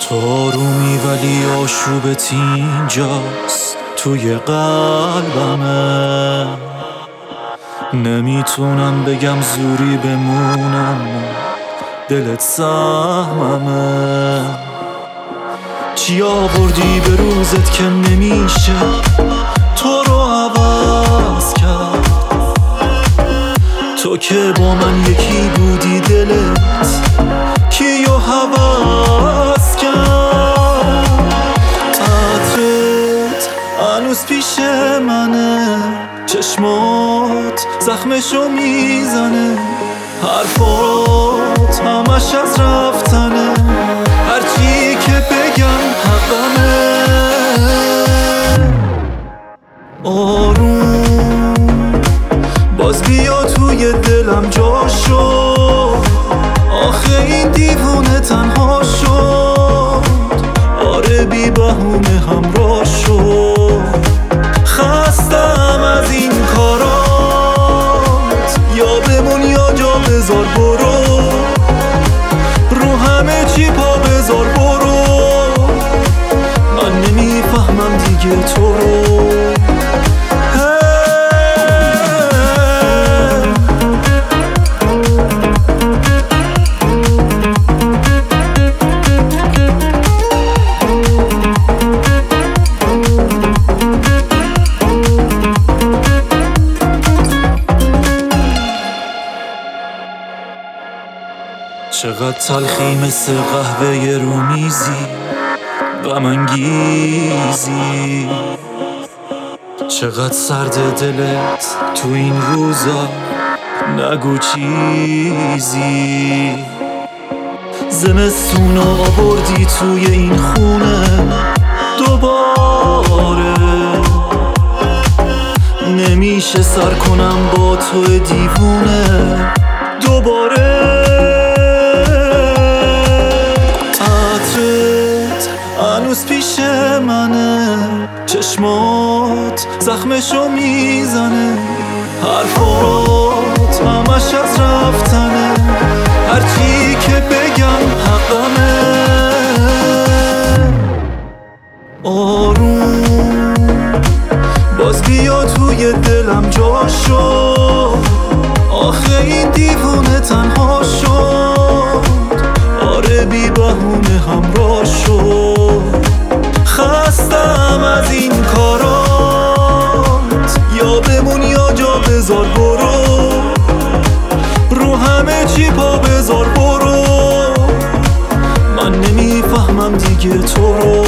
تو آرومی ولی آشوبت اینجاست توی قلبمه. نمیتونم بگم زوری بمونم، دلت سهممه. چی آوردی به روزت که نمیشه تو رو عوض کرد؟ تو که با من یکی بودی، دلت کیو حوض کرد؟ عطرت هنوز پیش منه، چشمات زخمشو میزنه، حرفات همش از رفتنه، هرچی که بگم حقمه. آروم باز بیا توی دلم جا شو، آخه این دیوونه تنها شد. آره بی بهونه همراه شو، خستم از این کارات، یا بمون یا جا بذار برو، رو همه چی پا بذار برو. من نمیفهمم دیگه تو رو. چقدر تلخی مثل قهوه رومیزی، غم انگیزی. چقدر سرد دلت تو این روزا، نگو چیزی. زمستون آوردی توی این خونه دوباره، نمیشه سر کنم با تو دیوونه دوباره. هنوز پیش منه، چشمات زخمشو میزنه، حرفات همش از رفتنه، هرچی که بگم حقمه. آروم باز بیا توی دلم جا شو، آخه این دیوونه تنها شد. آره بی بهونه همراه شو، خستم از این کارات، یا بمون یا جا بذار برو، رو همه چی پا بذار برو. من نمیفهمم دیگه تو رو.